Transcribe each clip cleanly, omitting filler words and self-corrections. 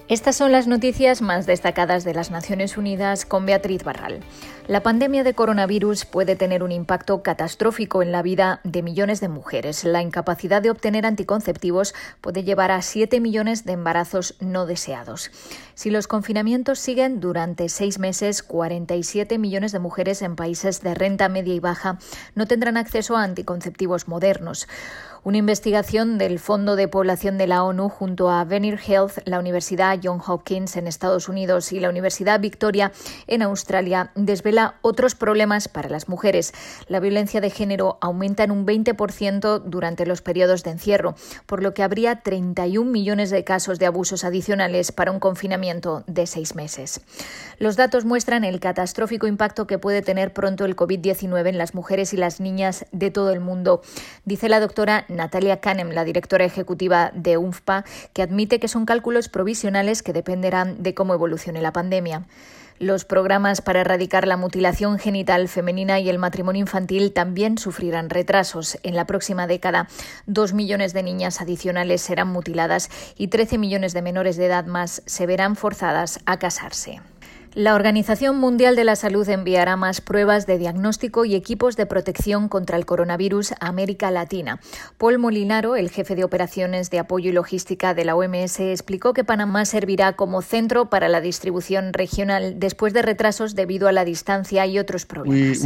Estas son las noticias más destacadas de las Naciones Unidas con Beatriz Barral. La pandemia de coronavirus puede tener un impacto catastrófico en la vida de millones de mujeres. La incapacidad de obtener anticonceptivos puede llevar a 7 millones de embarazos no deseados. Si los confinamientos siguen durante 6 meses, 47 millones de mujeres en países de renta media y baja no tendrán acceso a anticonceptivos modernos. Una investigación del Fondo de Población de la ONU junto a Venir Health, la Universidad Johns Hopkins en Estados Unidos y la Universidad Victoria en Australia desvela otros problemas para las mujeres. La violencia de género aumenta en un 20% durante los periodos de encierro, por lo que habría 31 millones de casos de abusos adicionales para un confinamiento de 6 meses. Los datos muestran el catastrófico impacto que puede tener pronto el COVID-19 en las mujeres y las niñas de todo el mundo, dice la doctora Natalia Kanem, la directora ejecutiva de UNFPA, que admite que son cálculos provisionales que dependerán de cómo evolucione la pandemia. Los programas para erradicar la mutilación genital femenina y el matrimonio infantil también sufrirán retrasos. En la próxima década, 2 millones de niñas adicionales serán mutiladas y 13 millones de menores de edad más se verán forzadas a casarse. La Organización Mundial de la Salud enviará más pruebas de diagnóstico y equipos de protección contra el coronavirus a América Latina. Paul Molinaro, el jefe de operaciones de apoyo y logística de la OMS, explicó que Panamá servirá como centro para la distribución regional después de retrasos debido a la distancia y otros problemas.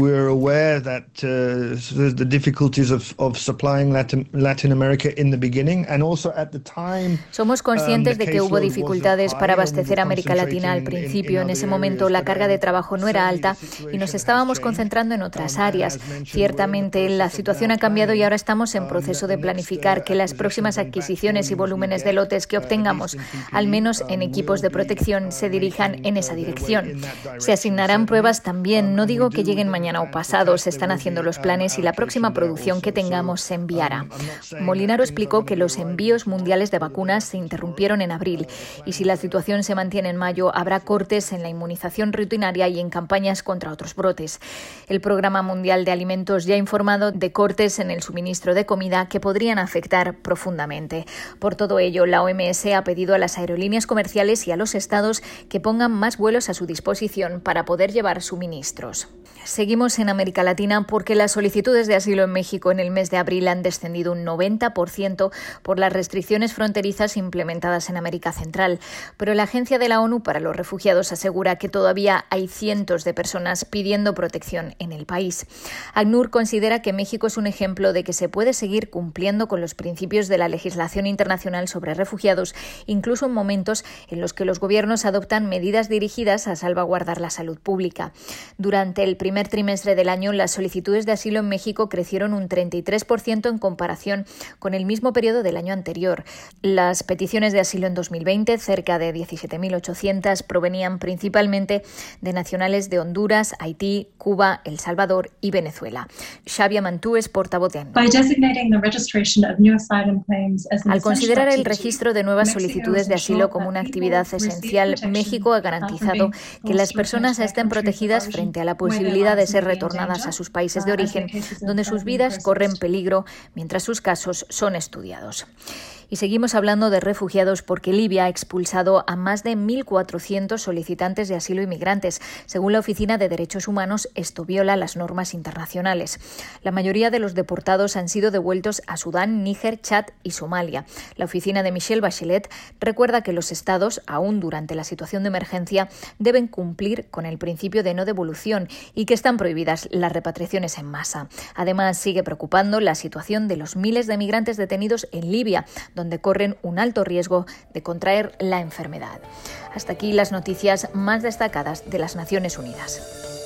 Somos conscientes de que hubo dificultades para abastecer a América Latina al principio. En ese momento la carga de trabajo no era alta y nos estábamos concentrando en otras áreas. Ciertamente la situación ha cambiado y ahora estamos en proceso de planificar que las próximas adquisiciones y volúmenes de lotes que obtengamos, al menos en equipos de protección, se dirijan en esa dirección. Se asignarán pruebas también. No digo que lleguen mañana o pasado, se están haciendo los planes y la próxima producción que tengamos se enviará. Molinaro explicó que los envíos mundiales de vacunas se interrumpieron en abril y si la situación se mantiene en mayo habrá cortes en la inmunización rutinaria y en campañas contra otros brotes. El Programa Mundial de Alimentos ya ha informado de cortes en el suministro de comida que podrían afectar profundamente. Por todo ello, la OMS ha pedido a las aerolíneas comerciales y a los estados que pongan más vuelos a su disposición para poder llevar suministros. Seguimos en América Latina porque las solicitudes de asilo en México en el mes de abril han descendido un 90% por las restricciones fronterizas implementadas en América Central. Pero la Agencia de la ONU para los Refugiados asegura que todavía hay cientos de personas pidiendo protección en el país. ACNUR considera que México es un ejemplo de que se puede seguir cumpliendo con los principios de la legislación internacional sobre refugiados, incluso en momentos en los que los gobiernos adoptan medidas dirigidas a salvaguardar la salud pública. Durante el primer trimestre del año, las solicitudes de asilo en México crecieron un 33% en comparación con el mismo periodo del año anterior. Las peticiones de asilo en 2020, cerca de 17.800, provenían principalmente de nacionales de Honduras, Haití, Cuba, El Salvador y Venezuela. Xavier Mantú es portavoz de ACNUR. Al considerar el registro de nuevas solicitudes de asilo como una actividad esencial, México ha garantizado que las personas estén protegidas frente a la posibilidad de ser retornadas a sus países de origen, donde sus vidas corren peligro mientras sus casos son estudiados. Y seguimos hablando de refugiados porque Libia ha expulsado a más de 1.400 solicitantes de asilo inmigrantes. Según la Oficina de Derechos Humanos, esto viola las normas internacionales. La mayoría de los deportados han sido devueltos a Sudán, Níger, Chad y Somalia. La oficina de Michelle Bachelet recuerda que los estados, aún durante la situación de emergencia, deben cumplir con el principio de no devolución y que están prohibidas las repatriaciones en masa. Además, sigue preocupando la situación de los miles de migrantes detenidos en Libia, donde corren un alto riesgo de contraer la enfermedad. Hasta aquí las noticias más destacadas de las Naciones Unidas.